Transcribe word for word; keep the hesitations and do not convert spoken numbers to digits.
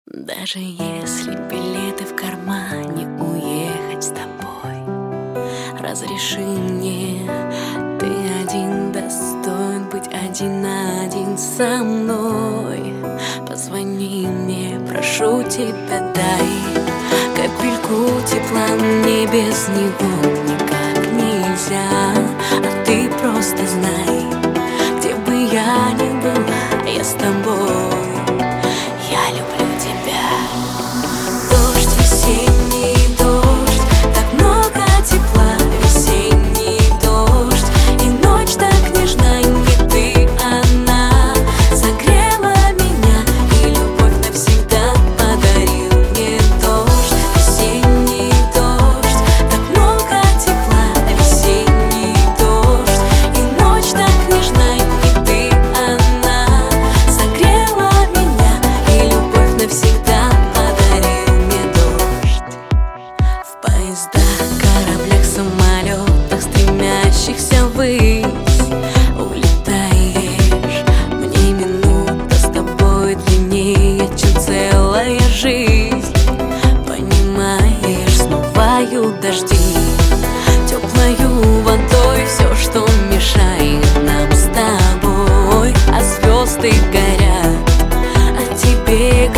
Даже если билеты в кармане, уехать с тобой, разреши мне, ты один достоин быть один на один со мной. Позвони мне, прошу тебя, дай капельку тепла мне, без него никак нельзя. А ты просто знай, где бы я ни была, я с тобой. Я люблю тебя. Дождь, весенний дождь, так много тепла. Весенний дождь, и ночь так нежна, и ты она согрела меня, и любовь навсегда подарил мне дождь. Весенний дождь, так много тепла. Весенний дождь, и ночь так нежна, и ты она согрела меня, и любовь навсегда подарил мне дождь. В поездах, кораблях, самолетах, стремящихся ввысь, улетаешь, мне минута с тобой длиннее, чем целая жизнь. Понимаешь, смывают дожди теплою водой все, что мешает нам с тобой. А звезды горят, а тебе